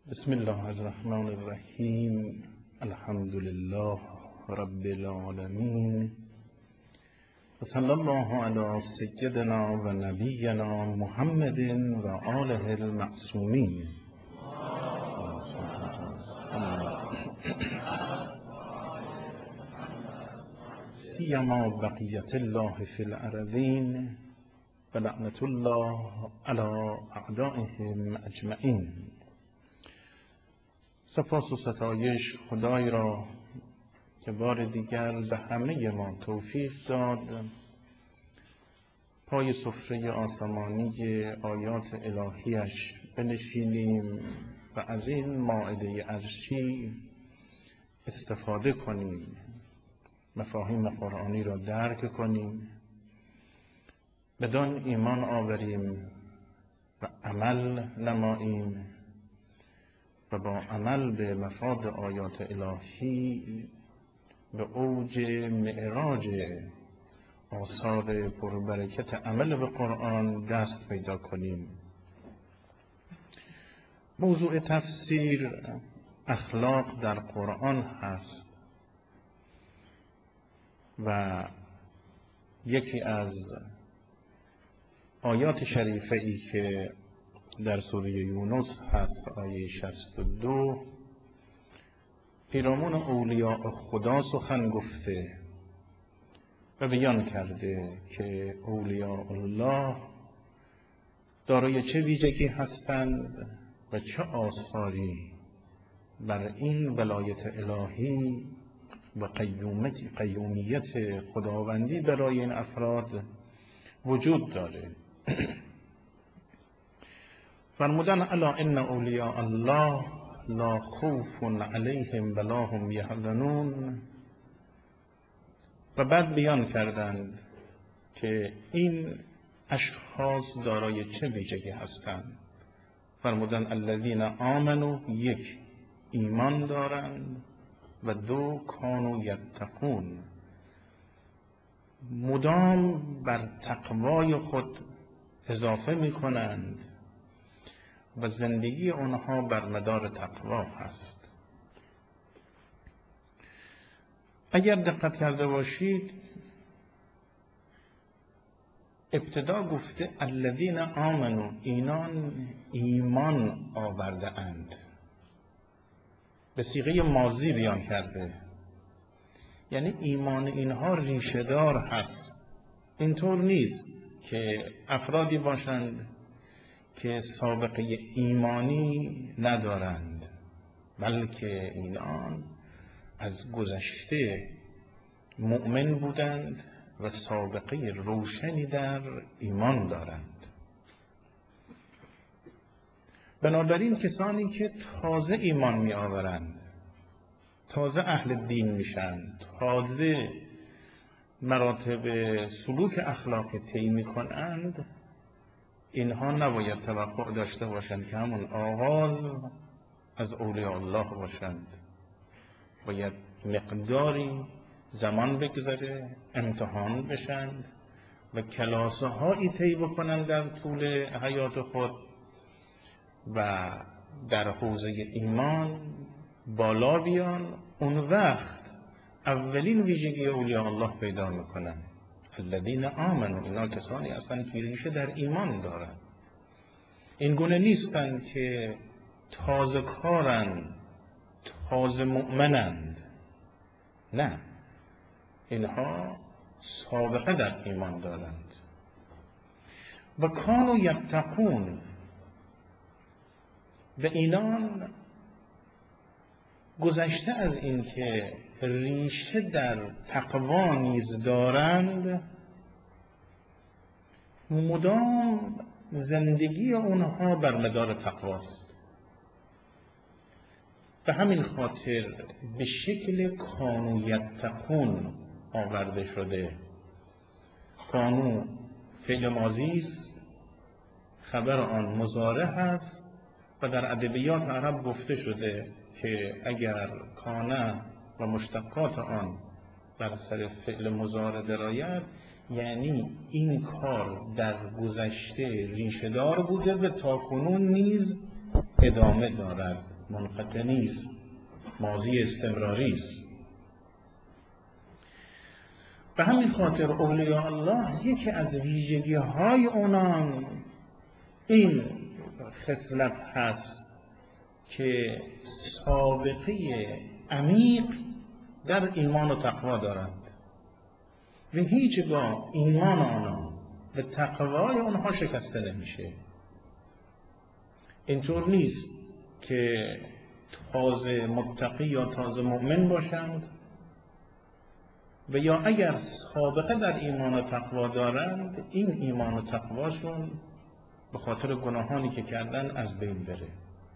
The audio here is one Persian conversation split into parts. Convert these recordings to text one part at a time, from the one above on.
بسم الله الرحمن الرحیم. الحمد لله رب العالمین و صلی الله علی سیدنا و نبینا محمد و آله المعصومین. سیما بقیت الله فی الارضین و لعنت الله علی اعدائهم اجمعین. سپاس و ستایش خدای را که بار دیگر به همه ما توفیق داد پای سفره آسمانی آیات الهیش بنشینیم و از این مائده عرشی استفاده کنیم، مفاهیم قرآنی را درک کنیم، بدان ایمان آوریم و عمل نماییم و با عمل به مفاد آیات الهی به اوج معراج آثار پربرکت عمل به قرآن دست پیدا کنیم. موضوع تفسیر اخلاق در قرآن هست و یکی از آیات شریفه ای که در سوره یونس هست، آیه 62، پیرامون اولیاء خدا سخن گفته و بیان کرده که اولیاء الله دارای چه ویژگی هستند و چه آثاری بر این ولایت الهی و قیومیت خداوندی برای این افراد وجود داره. فرمودن الا ان اولیاء الله لا خوف علیهم ولا هم یحزنون و بعد بیان کردند که این اشخاص دارای چه ویژگی هستند. فرمودن الذین آمنوا، یک، ایمان دارند، و دو، کانوا یتقون، مدام بر تقوای خود اضافه می کنند و زندگی آنها بر مدار تقوا هست. اگر دقت کرده باشید ابتدا گفته الذین آمنوا، اینان ایمان آورده اند، به صیغه ماضی بیان کرده، یعنی ایمان اینها ریشه دار هست. اینطور نیست که افرادی باشند که سابقه ایمانی ندارند، بلکه اینان از گذشته مؤمن بودند و سابقه روشنی در ایمان دارند. بنابراین کسانی که تازه ایمان می آورند، تازه اهل دین میشن، تازه مراتب سلوک اخلاقی طی می کنند، اینها نباید توقع داشته باشند که همون آغاز از اولیاء الله باشند. باید مقداری زمان بگذره، امتحان بشند و کلاسه هایی طی بکنند در طول حیات خود و در حوزه ایمان بالا بیان. اون وقت اولین ویژگی اولیاء الله پیدا میکنند. الذین آمنوا، اینا کسانی هستند که ریشه در ایمان دارند. این گونه نیستند که تازه کارند، تازه مؤمنند، نه، اینها سابقه در ایمان دارند. و کانوا یتقون، به اینان گذشته از این که ریشه در تقوا نیز دارند، مدام زندگی اونها بر مدار تقواست. به همین خاطر به شکل کانوا یتقون آورده شده. کانوا فعل ماضی است، خبر آن مضارع هست و در ادبیات عرب گفته شده که اگر کان و مشتقات آن بر سر فعل مضارع درآید، یعنی این کار در گذشته ریشه دار بوده و تاکنون نیز ادامه دارد. منقطع نیست، ماضی استمراری است. به همین خاطر اولیاء الله یکی از ویژگی های اونان این خصلت هست که سابقه عمیق در ایمان و تقوا دارند و هیچگاه ایمان آنها و تقوای آنها شکسته نمیشه. اینطور نیست که تازه متقی یا تازه مؤمن باشند و یا اگر سابقه در ایمان و تقوا دارند این ایمان و تقواشون به خاطر گناهانی که کردن از بین بره.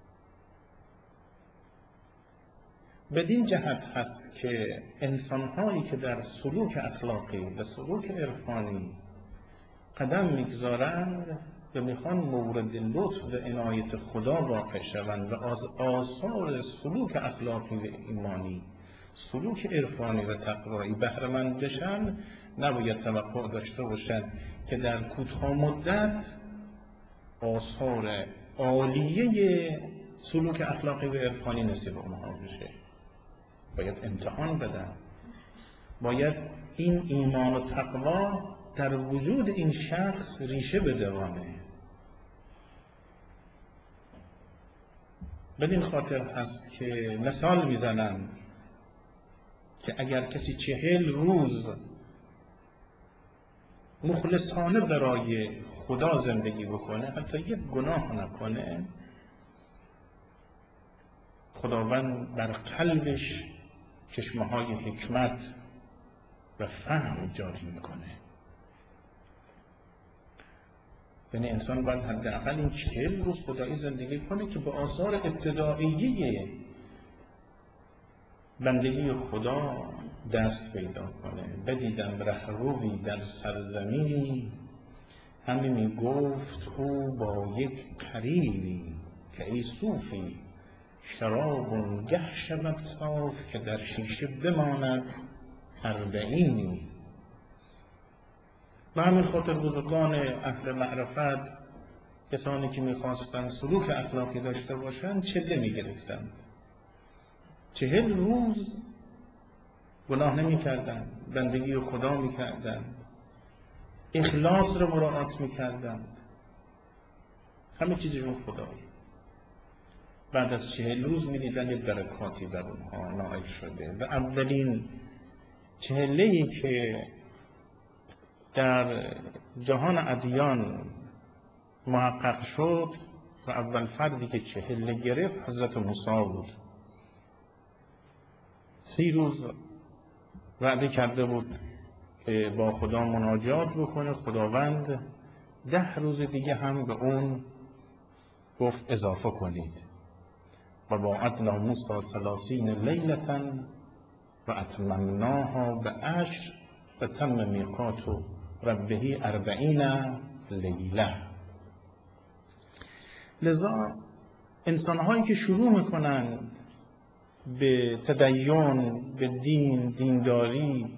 بدین جهت هست که انسانهایی که در سلوک اخلاقی و سلوک عرفانی قدم میگذارند و میخوان مورد لطف و عنایت خدا واقع شوند و از آثار سلوک اخلاقی و ایمانی، سلوک عرفانی و تقوایی بهره مند بشن، نباید توقع داشته باشند که در کوتاه مدت آثار عالیه سلوک اخلاقی و عرفانی نصیب اونها بشه. باید امتحان بدن، باید این ایمان و تقوا در وجود این شخص ریشه بدوانه. بدین خاطر هست که مثال میزنن که اگر کسی 40 روز مخلصانه برای خدا زندگی بکنه، حتی یک گناه نکنه، خداوند بر قلبش چشمه‌های حکمت و فهم جاری میکنه. یعنی انسان باید حداقل این 40 روز خدایی زندگی کنه که به آثار ابتداییه بندگی خدا دست پیدا کنه. بدیدم رهروی در سرزمینی، همی می گفت او با یک قرینی که ای صوفی شراب گه شود صاف که در شیشه بماند 40. و همین خاطر بزرگان اهل معرفت، کسانی که میخواستن سلوک اخلاقی داشته باشند، چله میگرفتند، 40 روز گناه نمیکردند، بندگی خدا میکردند، اخلاص رو مراعات میکردند، همه چیزشون خدایی. بعد از 40 روز میدیدن یک برکاتی در اونها نائل شده. و اولین چهله‌ای که در جهان ادیان محقق شد و اول فردی که چهله گرفت حضرت موسی بود. 30 روز وعده کرده بود که با خدا مناجات بکنه. خداوند 10 روز دیگه هم به اون گفت اضافه کنید. و وعدنا موسی 30 لیلة و اتممناها بعشر و تم میقات ربه 40 لیله. لذا انسانهایی که شروع میکنن به تدین، به دین، دینداری،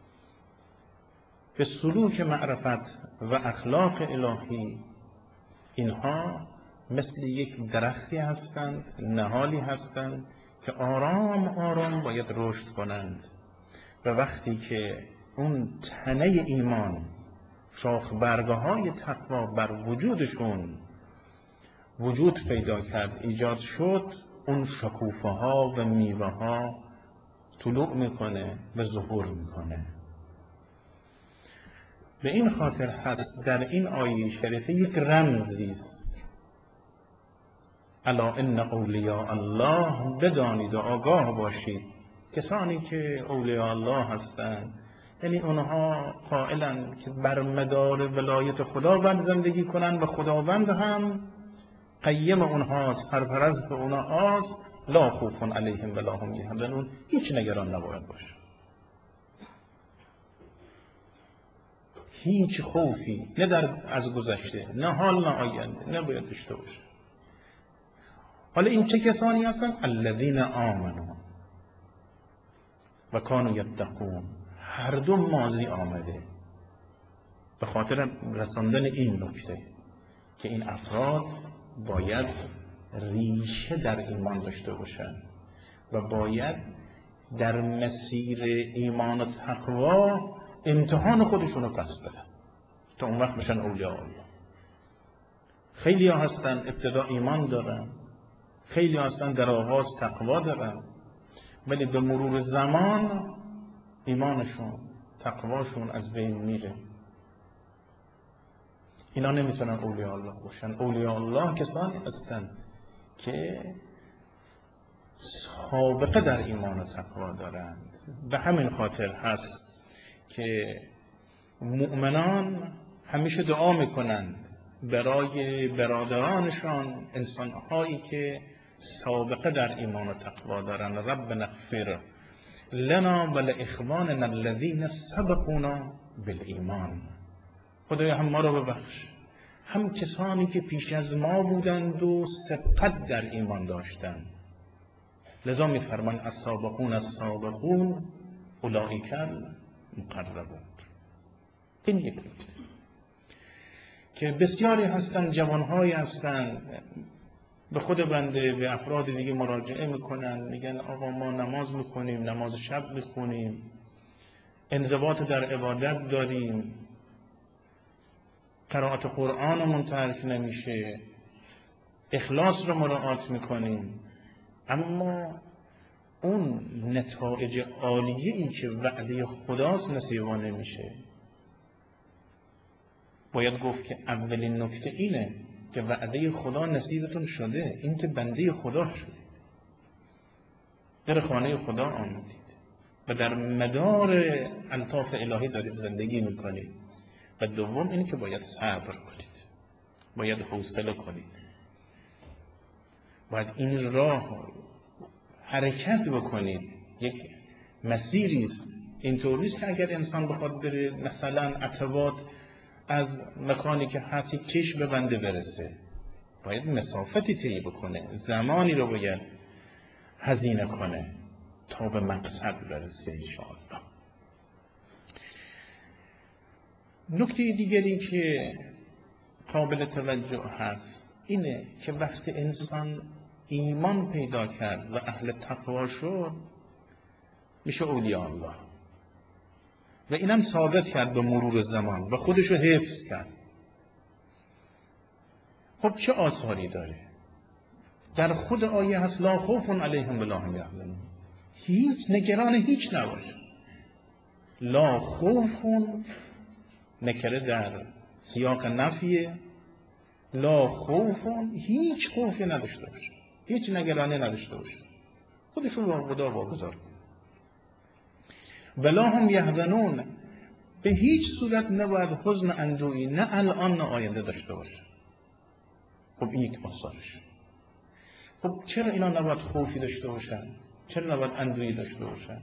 به سلوک معرفت و اخلاق الهی، اینها مثل یک درختی هستند، نهالی هستند که آرام آرام باید رشد کنند. و وقتی که اون تنه ایمان، شاخ برگه های تقوا بر وجودشون وجود پیدا کرد، ایجاد شد، اون شکوفه ها و میوه ها طلوع میکنه و ظهور میکنه. به این خاطر هست در این آیه شریفه یک رمزی است. الا ان اولیاء الله، بدانید و آگاه باشید کسانی که اولیاء الله هستند، یعنی اونها قائلند که بر مدار ولایت خداوند زندگی کنند و خداوند هم قیم اونها، سرپرست اونها است. لا خوف علیهم ولا هم یحزنون، هیچ نگران نباید باشه، هیچ خوفی نه در از گذشته، نه حال، نه آینده نباید داشته باشه. حالا این چه کسانی هستن؟ الذین آمنوا و کانوا یتقون. هر دو ماضی آمده به خاطر رساندن این نکته که این افراد باید ریشه در ایمان داشته باشن و باید در مسیر ایمان و تقوا امتحان خودشون رو پس بدن تا اون وقت بشن اولیاء الله. خیلی ها هستن ابتدا ایمان دارن، خیلی ها هستن در آغاز تقوا دارن، ولی به مرور زمان ایمانشون تقواشون از بین میره. اینا نمیتونن اولیاء الله باشن. اولیاء الله کسانی هستن که سابقه در ایمان و تقوا دارند. به همین خاطر هست که مؤمنان همیشه دعا میکنند برای برادرانشان، انسانهایی که سابقه در ایمان و تقوا دارند. ربنا اغفر لنا ولاخواننا الذین سبقونا بالایمان. خدایا هم ما را ببخش، هم کسانی که پیش از ما بودند و سبقت در ایمان داشتند. لذا می‌فرمان السابقون السابقون اولئک المقربون. این یک نکته که بسیاری هستند، جوانهایی هستند به خود بنده به افراد دیگه مراجعه میکنن، میگن آقا ما نماز میکنیم، نماز شب میخونیم، انضباط در عبادت داریم، قرائت قرآنمون ترک نمیشه، اخلاص رو مراعات میکنیم، اما اون نتایج عالیه این که وعده خداست نصیبا نمیشه. باید گفت که اولین نکته اینه که وعده خدا نصیبتون شده، این که بنده خدا شدید، در خانه خدا آمدید و در مدار الطاف الهی دارید زندگی میکنید. و دوم اینه که باید صبر کنید، باید حوصله کنید، باید این راه حرکت بکنید. یک مسیری است. اینطور نیست که اگر انسان بخواد بره مثلا عتبات از مکانی که هستی چش به بنده برسه، باید مسافتی طی بکنه، زمانی رو باید هزینه کنه تا به مقصد برسه انشاءالله. نکته دیگری که قابل توجه هست اینه که وقتی انسان ایمان پیدا کرد و اهل تقوا شد میشه اولیاء الله و اینم ثابت کرد به مرور زمان و خودش رو حفظ کرد. خب چه آثاری داره؟ در خود آیه هست لا خوف علیهم ولا هم یحزنون. هیچ نگران هیچ نباش. لا خوف نکره در سیاق نفیه، لا خوف هیچ خوفی نداشته باشه، هیچ نگرانی نداشته باشه، خودشون رو خدا واگذار کن. ولا هم یحزنون، به هیچ صورت نباید حزن اندوهی نه الان نه آینده داشته باشه. خب این یک آثارش. خب چرا اینا نباید خوفی داشته باشن؟ چرا نباید اندوهی داشته باشن؟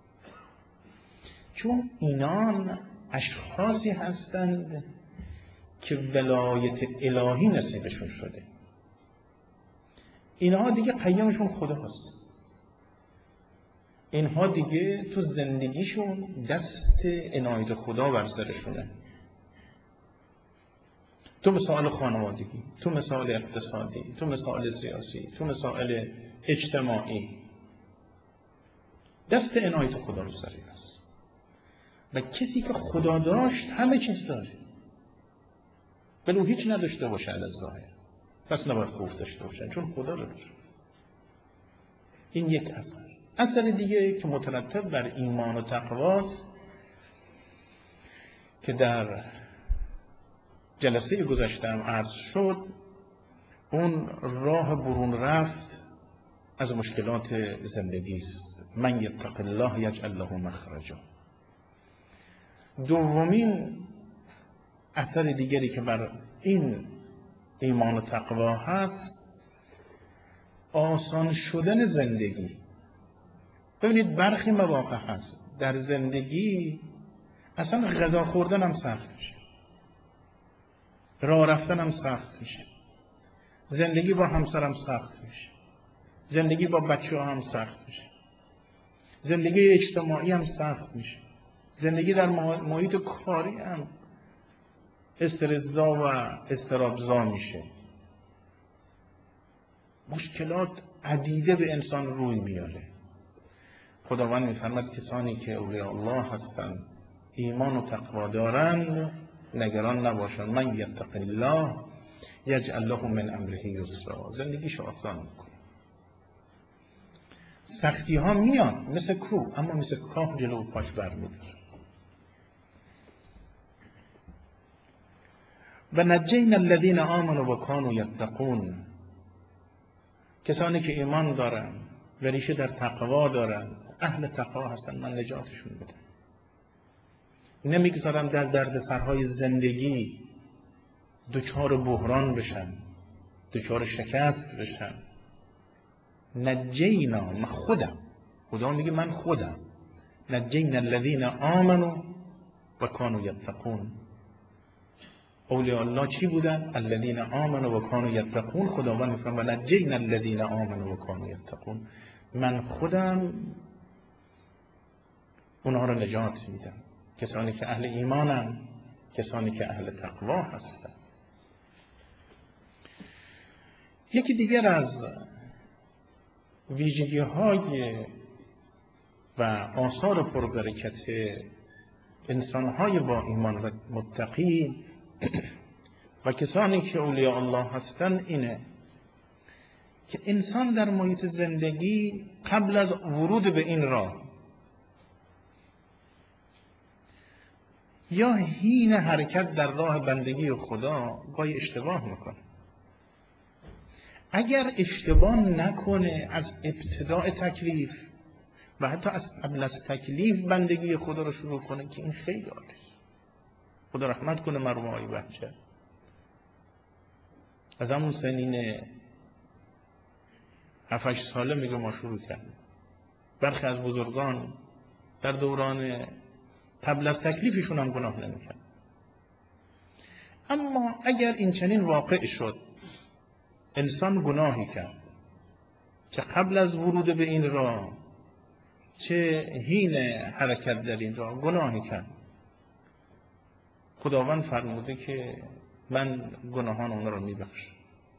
چون اینان اشخاصی هستند که ولایت الهی نصیبشون شده. اینها دیگه پیامشون خدا هست. اینها دیگه تو زندگیشون دست عنایت خدا بر سرشونه. تو مسائل خانوادگی، تو مسائل اقتصادی، تو مسائل سیاسی، تو مسائل اجتماعی، دست عنایت خدا رو سر است. و کسی که خدا داشت همه چیز داره، ولو هیچ نداشته باشه علی الظاهر، پس نباید خوف داشته باشن چون خدا رو داشت. این یک اثر دیگه که مترتب بر ایمان و تقواست که در جلسه گذشته هم عرض شد، اون راه برون رفت از مشکلات زندگی است. من یتق الله یجعل له مخرجا. دومین اثر دیگری که بر این ایمان و تقوا هست آسان شدن زندگی. ببینید برخی مواقع هست در زندگی اصلا غذا خوردن هم سخت میشه، راه رفتن هم سخت میشه، زندگی با همسرم سخت میشه، زندگی با بچه هم سخت میشه، زندگی اجتماعی هم سخت میشه، زندگی در محیط کاری هم استرس‌زا و اضطراب‌زا میشه. مشکلات عدیده به انسان روی میاره. خداوند میفرماید کسانی که اولیاء الله هستند، ایمان و تقوا دارند، نگران نباشند. من یتق الله یجعل له من امره یسرا. زندگیش آسان میکنه. سختی ها میاد مثل کوه، اما مثل کاه جلو پاش برمی‌داره. و نجینا الذین آمنوا و کانوا یتقون. کسانی که ایمان دارن و ریشه در تقوا دارن، اهل تقوا هستن، من نجاتشون بدم. نمیگذارم در دردسرهای زندگی دچار بحران بشن، دچار شکست بشن. نجینا، من خودم، خدا میگه من خودم. نجینا الذین آمنوا و کانوا یتقون. اولیاء الله چی بودن؟ الذین آمنوا و کانوا یتقون. خداوند میفرماید و نجینا الذین آمنوا و کانوا یتقون. من خودم اونها رو نجات میدم. کسانی که اهل ایمانن، کسانی که اهل تقوا هستن. یکی دیگر از ویژگی های و آثار پربرکت انسان های با ایمان و متقی و کسانی که اولیاء الله هستند اینه که انسان در محیط زندگی قبل از ورود به این راه یا حین حرکت در راه بندگی خدا گاهی اشتباه میکنه. اگر اشتباه نکنه از ابتداء تکلیف و حتی از قبل از تکلیف بندگی خدا رو شروع کنه که این خیلی عالیه. خدا رحمت کنه مرحوم بچه از همون سنین 7-8 ساله میگه ما شروع کردیم. برخی از بزرگان در دوران قبل از تکلیفشون هم گناه نمیکرد. اما اگر این چنین واقع شد، انسان گناهی کرد چه قبل از ورود به این راه چه حین حرکت در این راه گناهی کرد، خداوند فرموده که من گناهان اونا رو میبخشم،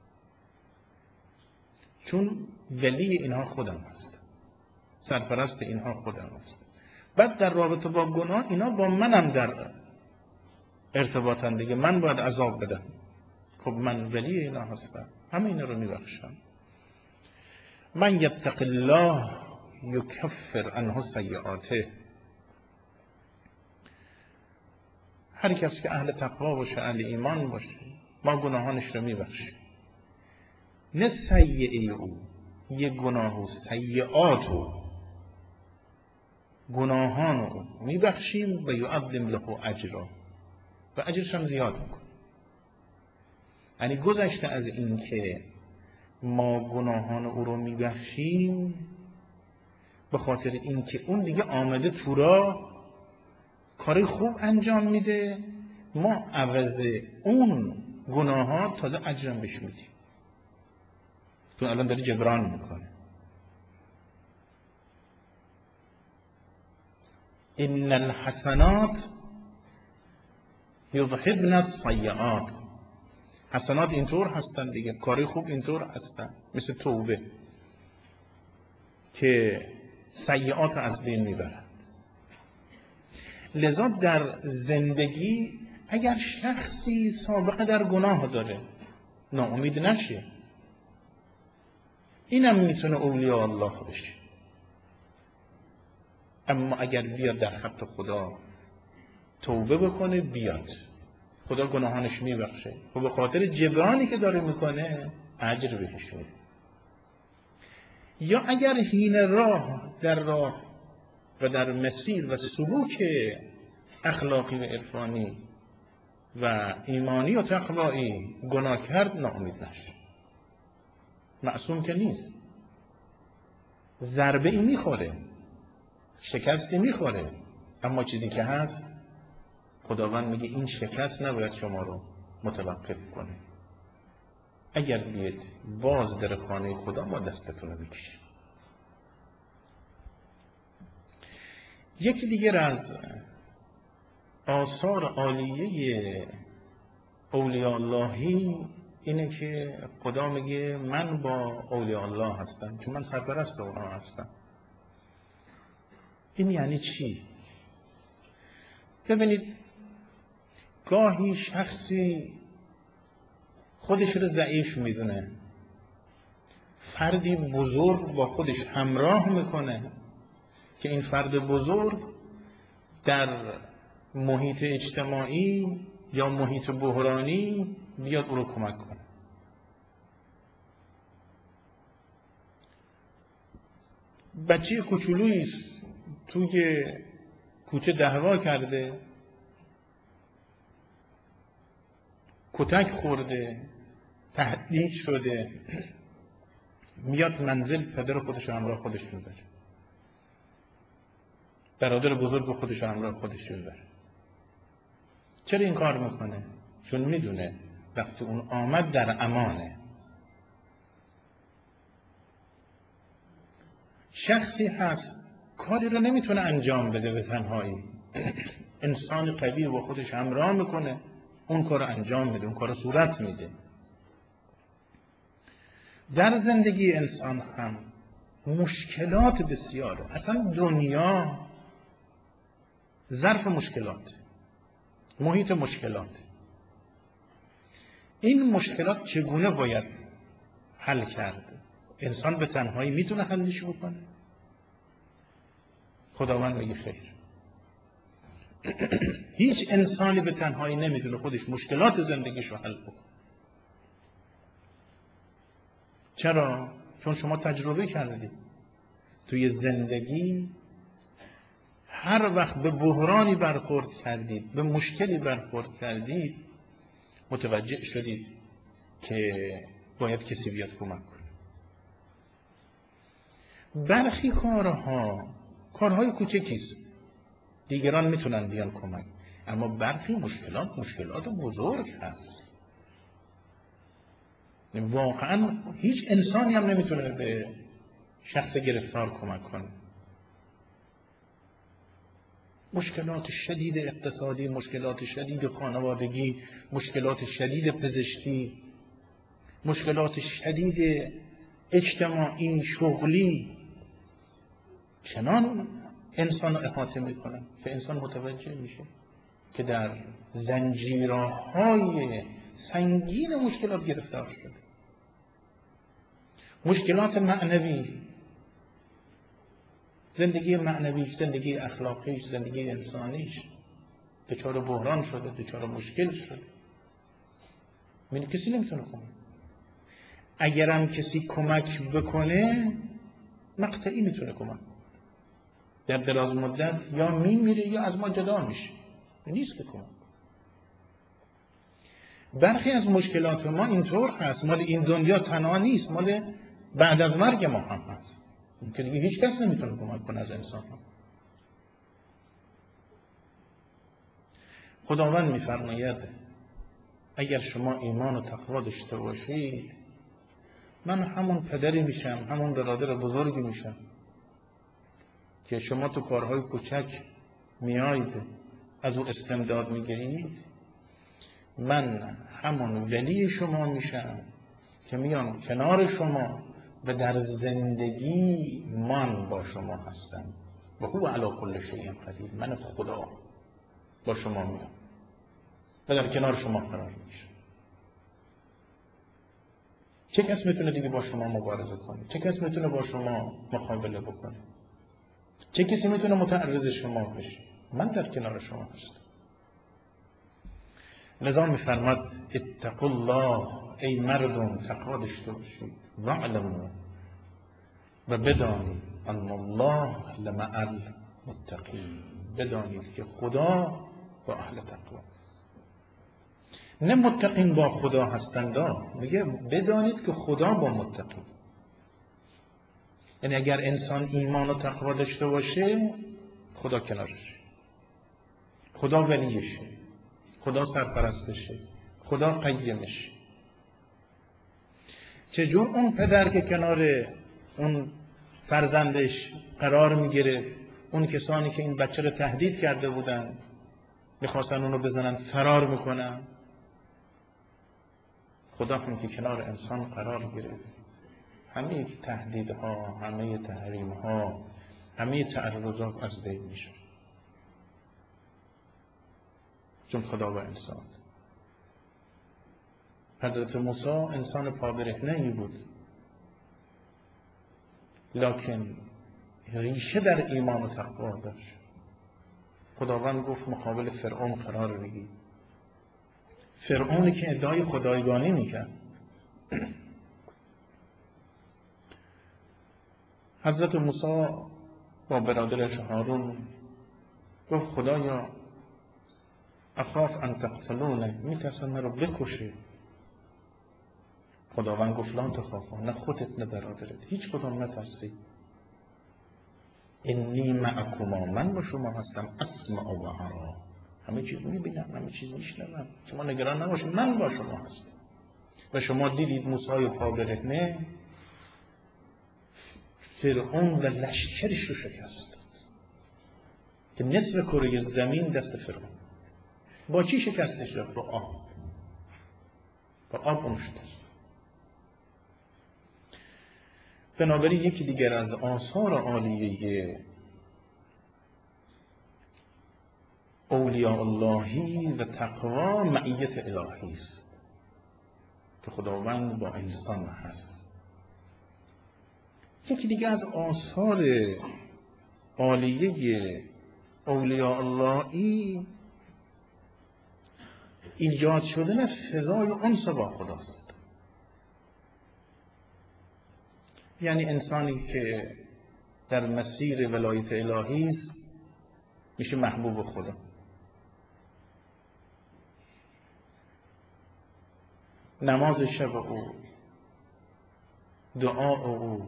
چون ولی اینها خودم هست، سرپرست اینها خودم هست. بعد در رابطه با گناه اینا با منم در ارتباطن دیگه، من باید عذاب بدم. خب من ولی اینا هستم، همه اینا رو میبخشم. من یتق الله یکفر عنه سیئاته. هر کسی که اهل تقوا باشه، اهل ایمان باشه، ما گناهانش رو میبخشیم. نه سیئه او، یه گناه و سیئات او، گناهان رو میبخشیم و یعظم له اجرا، و اجرش هم زیاد میکنیم. یعنی گذشته از این که ما گناهان او رو میبخشیم به خاطر این که اون دیگه آمده تو راه کار خوب انجام میده، ما عوض اون گناهات تازه اجرم بهش میدیم، تو الان داره جبران میکنه. ان الحسنات یذهبن السیئات. حسنات اینطور هستن دیگه، کاری خوب اینطور هستن، مثل توبه که سیئات از بین میبرند. لذا در زندگی اگر شخصی سابقه در گناه داره ناامید نشه، اینم میتونه اولیاء الله بشه. اما اگر بیاد در خط خدا توبه بکنه، بیاد خدا گناهانش میبخشه و به خاطر جبرانی که داره میکنه اجر بهش میده. یا اگر حین راه در راه و در مسیر و سلوک اخلاقی و عرفانی و ایمانی و تقوایی گناه کرد، ناامید نشه. معصوم که نیست، ضربه ای میخوره، شکستی میخوره، اما چیزی که هست خداوند میگه این شکست نباید شما رو متوقف کنه. اگر بیاید باز در خانه خدا ما دستتون رو بکشیم. یکی دیگر از آثار عالیه اولیاء اللهی اینه که خدا میگه من با اولیاء الله هستم، چون من سرپرست اونها هستم. این یعنی چی؟ ببینید گاهی شخصی خودش رو ضعیف میدونه، فردی بزرگ با خودش همراه میکنه که این فرد بزرگ در محیط اجتماعی یا محیط بحرانی بیاد او رو کمک کنه. بچه کوچولویی است توی کوچه دعوا کرده، کتک خورده، تهدید شده، میاد منزل پدر خودش همراه خودش میبره، برادر بزرگ خودش همراه خودش میبره. چرا این کار میکنه؟ چون میدونه وقتی اون آمد در امانه. شخصی هست کاری رو نمیتونه انجام بده به تنهایی، انسان قوی با خودش همراه میکنه، اون کار رو انجام میده، اون کار رو صورت میده. در زندگی انسان هم مشکلات بسیاره. اصلا دنیا ظرف مشکلات، محیط مشکلات. این مشکلات چگونه باید حل کرد؟ انسان به تنهایی میتونه حلش بکنه؟ خداوند میگه خیر. هیچ انسانی به تنهایی نمیتونه خودش مشکلات زندگیش رو حل بکنه. چرا؟ چون شما تجربه کردید توی زندگی هر وقت به بحرانی برخورد کردید، به مشکلی برخورد کردید، متوجه شدید که باید کسی بیاد کمک کنه. برخی کارهای کوچکیست، دیگران میتونن بیان کمک، اما برخی مشکلات بزرگ هست. واقعا هیچ انسانی هم نمیتونه به شخص گرفتار کمک کنه. مشکلات شدید اقتصادی، مشکلات شدید خانوادگی، مشکلات شدید پزشکی، مشکلات شدید اجتماعی، شغلی، چنان انسان رو احاطه میکنن که انسان متوجه میشه که در زنجیرهای سنگین مشکلات گرفتار شده. مشکلات معنوی، زندگی معنویش، زندگی اخلاقیش، زندگی انسانیش دچار بحران شده، دچار مشکل شده. من کسی نمیتونه کمک. اگرم کسی کمک بکنه مقطعی میتونه کمک. در دراز مدت یا میمیره یا از ما جدا میشه، نیست که کمک. برخی از مشکلات ما اینطور هست، مال این دنیا تنها نیست، مال بعد از مرگ ما هم هست که دیگه هیچ کس نمیتونه کمک کنه از انسان ها. خداوند میفرماید اگر شما ایمان و تقوا داشته باشید، من همون پدری میشم، همون برادر بزرگی میشم که شما تو کارهای کوچک میایید از او استمداد میگیرید. من همون ولی شما میشم که میام کنار شما و در زندگی من با شما هستم. و هو علی کل شیء قدیر. من خدا با شما میام و در کنار شما قرار میشم. چه کس میتونه دیگه با شما مبارزه کنه؟ چه کس میتونه با شما مقابله بکنه؟ چه کسی میتونه متعرض شما بشه؟ من در کنار شما هستم. لذا میفرماد اتقوا الله، ای مردم تقوا داشته باشید، واعلموا، و بدانید ان الله لمع المتقین، بدانید که خدا با اهل تقوا. نه متقین با خدا هستند، میگه بدانید که خدا با متقین. یعنی اگر انسان ایمان و تقوا داشته باشه خدا کنارشه، خدا ولیشه، خدا سرپرستشه، خدا قیمشه. چجور اون پدر که کنار اون فرزندش قرار میگرفت، اون کسانی که این بچه رو تهدید کرده بودن میخواستن اونو بزنن فرار میکنن، خدا هم که کنار انسان قرار گرفت، همه تهدیدها، همه تحریمها، همه تعرضات از بین میشه، چون خدا و انسان. حضرت موسی انسان پابرهنه‌ای بود، لکن ریشه در ایمان و تقوا داشت. خداوند گفت مقابل فرعون قرار بگیر، فرعونی که ادعای خدایگانی میکرد. حضرت موسی با برادرش هارون گفت خدایا اخاف ان تقتلونه، میترسم مرا بکشه. خداوند گفت لا تخافا، نه خودت نه برادرت، هیچ کدام نترسید. انی معکما، من با شما هستم، اسمع و ارا، همه چیز میبینم، همه چیز میشنوم، شما نگران نباشید، من با شما هستم. و شما دیدید موسی پابرهنه فرعون و لشکرش رو شکست داد که نصف کره زمین دست فرعون. با چی شکستش داد؟ با آب. با آب اونشتش. بنابراین یکی دیگر از آثار عالیه اولیاء اللهی و تقوا معیت الهی است که خداوند با انسان هست. یکی دیگر از آثار عالیه اولیاء اللهی ایجاد شدن فضای انس با خداست. یعنی انسانی که در مسیر ولایت الهی است میشه محبوب خدا. نماز شب او، دعا او،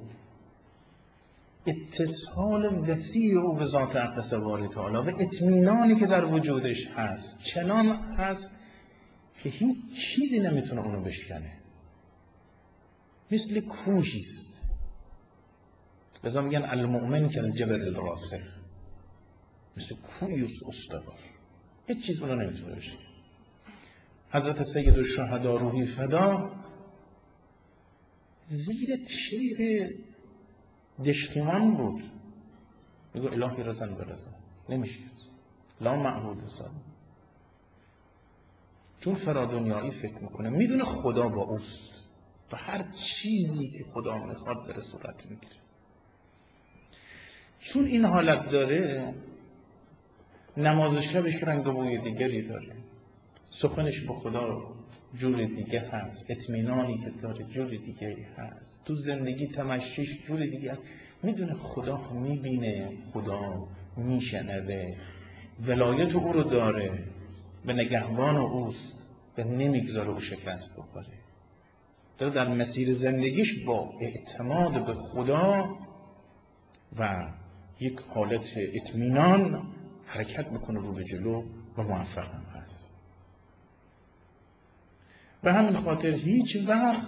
اتصال وسیع او به ذات اقدس باری تعالی و اطمینانی که در وجودش هست چنان هست که هیچ چیزی نمیتونه اونو بشکنه، مثل کوهی است. لذا میگن المؤمن کالجبل الراسخ، مثل کوهی استوار، هیچ چیز اونو نمیتونه بشکنه. حضرت سید الشهدا روحی فدا زیر تشریح دشتیمان بود، میگو الهی رزن برزن، نمیشه لا معبود رزن، چون فرادنیایی فکر میکنه، میدونه خدا با اوست و هر چیزی که خدا میخواد بره صورت میگیره. چون این حالت داره، نماز شبش رنگ و بوی دیگری داره، سخنش با خدا جور دیگه هست، اطمینانی که داره جور دیگه هست، تو زندگی تمشیش جور دیگه هست. میدونه خدا میبینه، خدا میشنوه، ولایت او رو داره، به نگهبان اوست و نمیگذاره او شکست بخوره. در مسیر زندگیش با اعتماد به خدا و یک حالت اطمینان حرکت میکنه رو به جلو و موفق هم هست. به همین خاطر هیچ وقت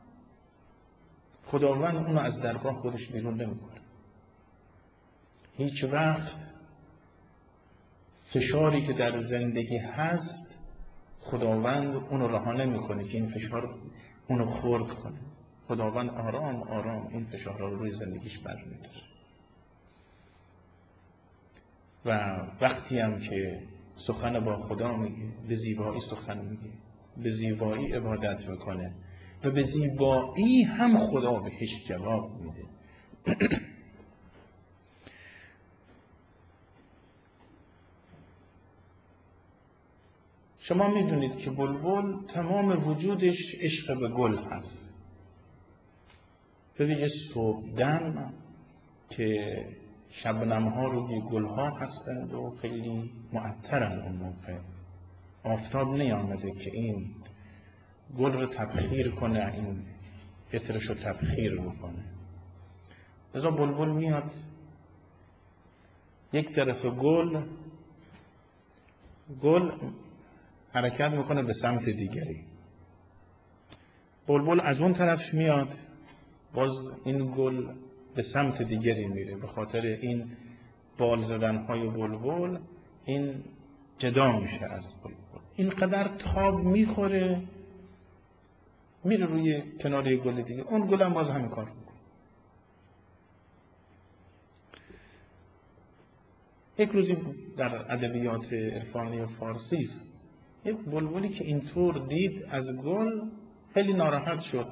خداوند اونو از درگاه خودش بیرون نمیکنه. هیچ وقت فشاری که در زندگی هست خداوند اونو رها نمیکنه که این فشار اونو خرد کنه. خداوند آرام آرام این فشارها رو روی زندگیش برمی‌داره. و وقتی هم که سخن با خدا میگه، به زیبایی سخن میگه، به زیبایی عبادت میکنه و به زیبایی هم خدا بهش جواب میده. شما میدونید که بلبل تمام وجودش عشق به گل هست، به ویژه صبحدم که شبنم ها روی گل ها هستند و خیلی معطرن. اون موقع آفتاب نیامده که این گل رو تبخیر کنه، این عطرش رو تبخیر بکنه. لذا بلبل میاد یک طرف گل حرکت میکنه به سمت دیگری، بلبل از اون طرف میاد، باز این گل به سمت دیگری میره. به خاطر این بال زدنهای بلبل این جدا میشه از بلبل. اینقدر تاب میخوره میره روی کنار یه گل دیگه، اون گل هم باز همین کار میکنه. یک روزی در ادبیات عرفانی فارسی یک بلبلی که اینطور دید از گل خیلی ناراحت شد.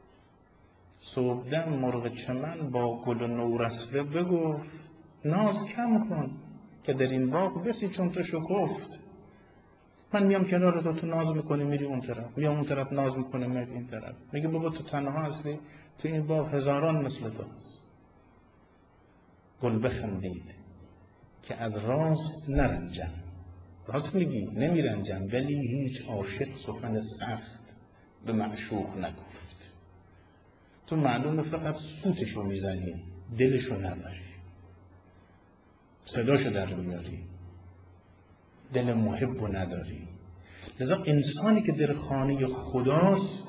صبحدم مرغ چمن با گل نورسته بگفت ناز کم کن که در این باغ بسی چون تو شکفت. من میام کنار تو ناز میکنی میری اون طرف، میام اون طرف ناز میکنه میری این طرف. میگه بابا تو تنها هستی، تو این باغ هزاران مثل تو هست. گل بخندید که از راز نرنجم. راست میگی نمیرنجم، ولی هیچ عاشق سخن سخت به معشوق نگفت. تو معلومه فقط سوتشو میزنی، دلشو نداری، صداشو در میاری، دل محبو نداری. لذا انسانی که در خانه خداست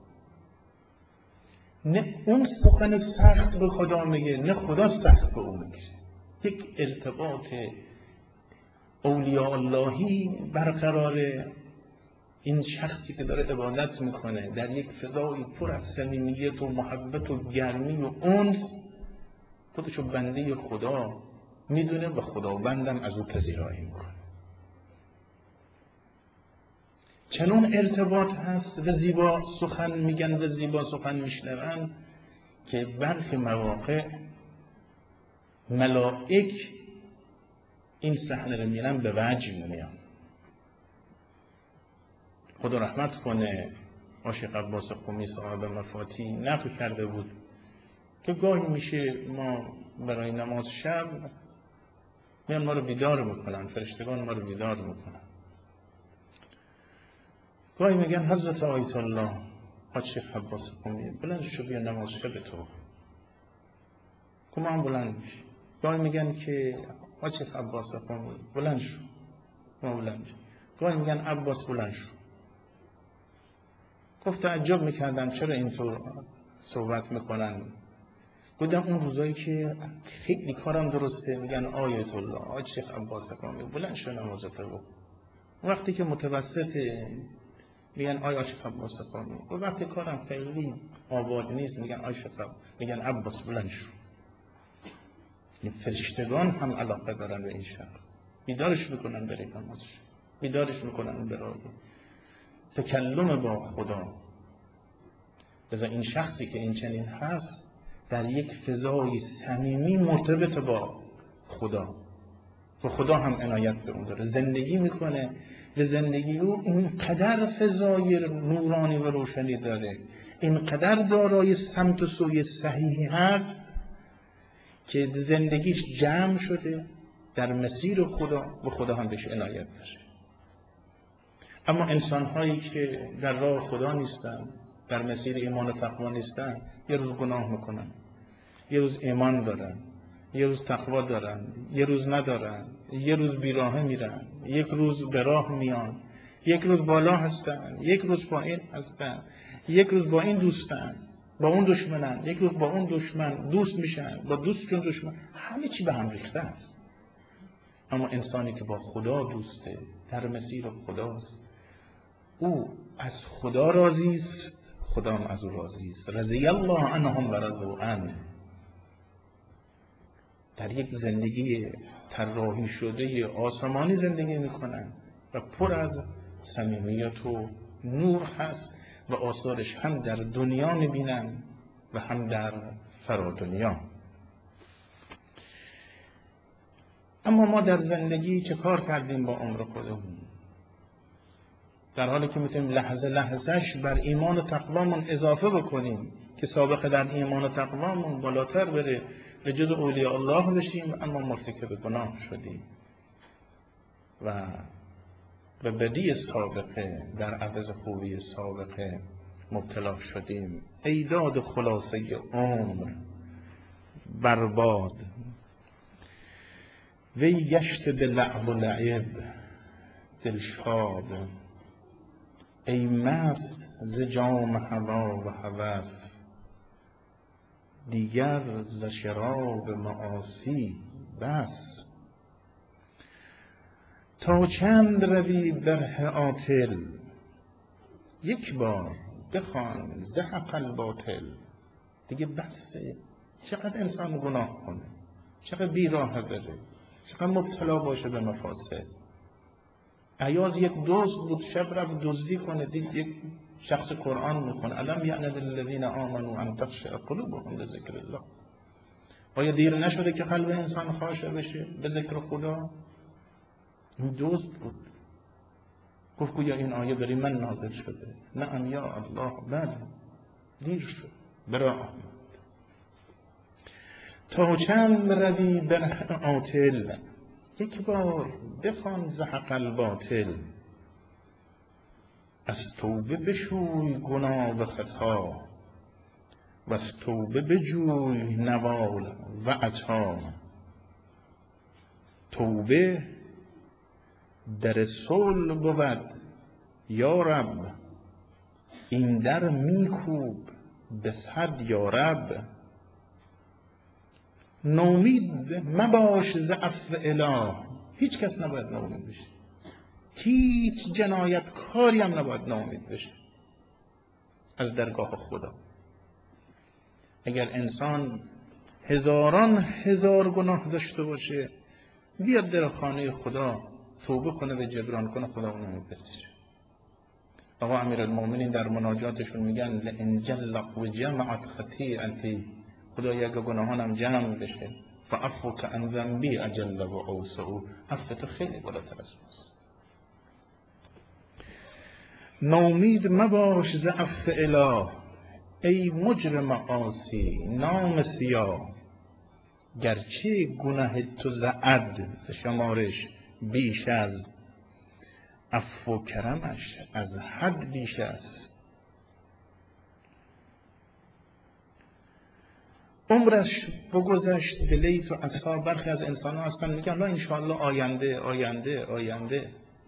نه اون سخن سخت به خدا میگه نه خدا سخت به اون میگه. یک ارتباط اولیاء اللهی برقراره. این شخصی که داره عبادت میکنه در یک فضای پر از صمیمیت و محبت و گرمی و انس، خودشو بنده خدا میدونه و خداوندم از او پذیرایی میکنه. چنون ارتباط هست و زیبا سخن میگن و زیبا سخن میشنون که برخی مواقع ملائک این صحنه رو میرن به وجه میان. خدا رحمت کنه عاشق عباس قمی صاحب مفاتی نقل کرده بود که گاهی میشه ما برای نماز شب میان ما رو بیدار میکنن، فرشتگان ما رو بیدار میکنن. گاهی میگن حضرت آیت الله عاشق عباس قمی بلند شو بیا نماز شب تو، که ما هم بلند میشه. گاهی میگن که عاشق عباس قمی بلند شو، ما بلند شو. گاهی میگن عباس بلند شو. گفت تعجب میکردم چرا اینطور صحبت میکنن. گفتم اون روزایی که خیلی کارم درسته میگن آیت الله عاشق عباس قمی بلند شو نماز تو. وقتی که متوسطه میگن عاشق عباس قمی. و وقتی کارم خیلی آباد نیست میگن عاشق، میگن عباس بلند شو. فرشتگان هم علاقه دارن به این شخص، بیدارش میکنن برای نمازش، بیدارش میکنن برای تکلم با خدا. لذا این شخصی که این چنین هست در یک فضای صمیمی مرتبط با خدا و خدا هم عنایت به اون داره، زندگی میکنه. به زندگی او اینقدر فضای نورانی و روشنی داره، اینقدر دارای سمت و سوی صحیحی هست که زندگیش جمع شده در مسیر خدا و خدا هم بهش عنایت داره. اما انسان هایی که در راه خدا نیستن، در مسیر ایمان و تقوا نیستن، یه روز گناه میکنن، یه روز ایمان دارن، یه روز تقوا دارن، یه روز ندارن، یه روز بیراهه میرن، یک روز به راه میان، یک روز بالا هستن، یک روز پایین هستن، یک روز با این دوستن، با اون دشمنن، یک روز با اون دشمن دوست میشن، با دوستشون دشمن، همه چی به هم ریخته است. اما انسانی که با خدا دوسته، در مسیر خداست، او از خدا راضی است، خدا هم از او راضی است. رضی الله عنهم و رضوا عنه. در یک زندگی طراحی شده آسمانی زندگی میکنن و پر از صمیمیت و نور هست و آثارش هم در دنیا میبینن و هم در فرادنیا. اما ما در زندگی چه کار کردیم با عمر خودمون؟ در حالی که میتونیم لحظه لحظهش بر ایمان و تقوامون اضافه بکنیم که سابقه در ایمان و تقوامون بالاتر بره، به جز اولیاء الله بشیم، اما مرتکب گناه شدیم و به بدی سابقه در عوض خوبی سابقه مبتلا شدیم. ایداد خلاصه عمر برباد، وی گشت به لعب و لعب دلشاد. ای مست ز جام هوا و هوس، دیگر ز شراب معاصی بس. تا چند روی در عاطل، یک بار بخوان زهق الباطل. دیگه بسه. چقدر انسان گناه کنه، چقدر بیراه بره، چقدر مبتلا باشه به مفاسد. عیاض یک دزد بود، شب رفت دزدی کنه، دید یک شخص قرآن میخونه الم یعن للذین آمنوا ان تخشع قلوبهم لذکر الله. آیا دیر نشده که قلب انسان خاشع بشه به ذکر خدا؟ این دزد بود، گفت گویا این آیه برای من نازل شده. نعم یا الله، بله دیر شد، برای آمد. تا چند روی بر عاطل، یک بار بخوان زهق الباطل. از توبه بشوی گناه و خطا، و از توبه بجوی نوال و عطا. توبه در صلح بود یا رب، این در میکوب به صد یا رب. نومید مباش ز عفو اله، هیچ کس نباید ناامید بشه، هیچ جنایت کاری هم نباید ناامید بشه از درگاه خدا. اگر انسان هزاران هزار گناه داشته باشه، بیاد در خانه خدا توبه کنه و جبران کنه، خدا اونو میپذیره. آقا امیرالمومنین در مناجاتشون میگن لئن جلق و جمعت خطیئتی، خدایا اگه گناهانم جمع بشه، فعفوک عن ذنبی اجل و اوسع، عفو تو خیلی بالاتر از ماست. نومید مباش ز عفو اله، ای مجرم معاصی نام سیاه. گرچه گناه تو ز عد شمارش بیش از، عفو و کرمش از حد بیش است. عمرش بگذشت به لیت و عطا. برخی از انسان ها هستن میگن لا انشاءالله آینده آینده آینده.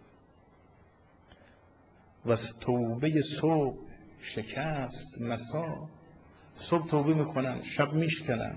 و از توبه صبح شکست مسا، صبح توبه میکنن شب میشکنن.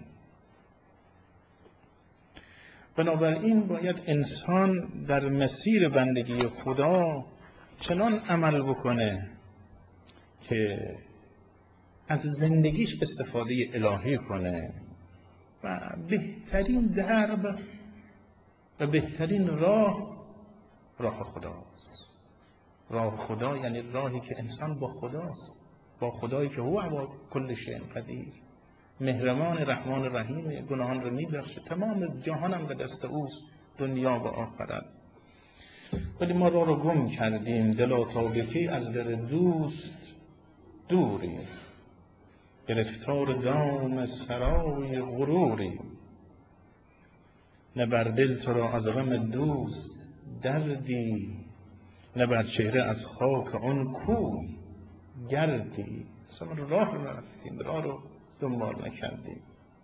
بنابراین باید انسان در مسیر بندگی خدا چنان عمل بکنه که از زندگیش استفاده الهی کنه و بهترین درب و بهترین راه خداست. راه خدا یعنی راهی که انسان با خداست، با خدایی که هو علی کل شیء قدیر، مهربان رحمان رحیم، گناهان رو میبخشه، تمام جهانم به دست اوست، دنیا و آخرت. ولی ما راه رو گم کردیم، دلا تابکی از در دوست دوری، گرفتار دام سرای غروری. نه بر دل تو را از غم دوست دردی، نه بر چهره از خاک آن کوی گردی. اصلا راه رو نرفتیم، راه رو دنبال نکردیم.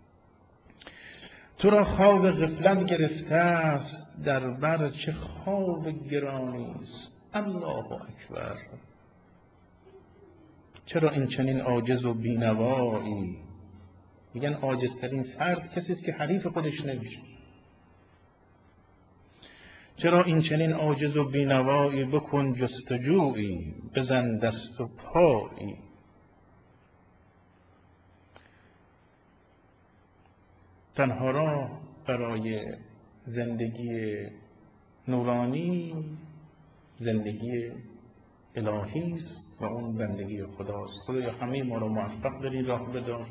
تو را خواب غفلت گرفته است، در بر چه خواب گرانی است. الله اکبر. چرا این چنین عاجز و بینوایی؟ میگن عاجزترین فرد کسی است که حریف خودش نمیشه. چرا این چنین عاجز و بینوایی؟ بکن جستجویی، بزن دست و پایی. تنها راه برای زندگی نورانی زندگی الهی است و اون بندگی خداست. خدایا همه ما رو موفق داری راه بدار.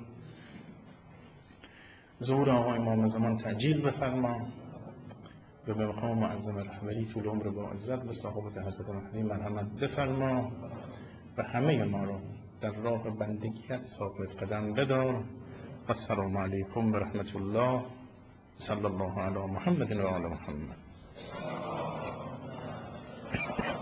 ظهور آقای امام زمان تعجیل بفرما و به مقام معظم رهبری طول عمر با عزت به صحابت حضرت مهدی مرحمت بفرما و همه ما رو در راه بندگیت ثابت قدم بدار. السلام علیکم و رحمت الله. صلی الله علی محمد و آل محمد.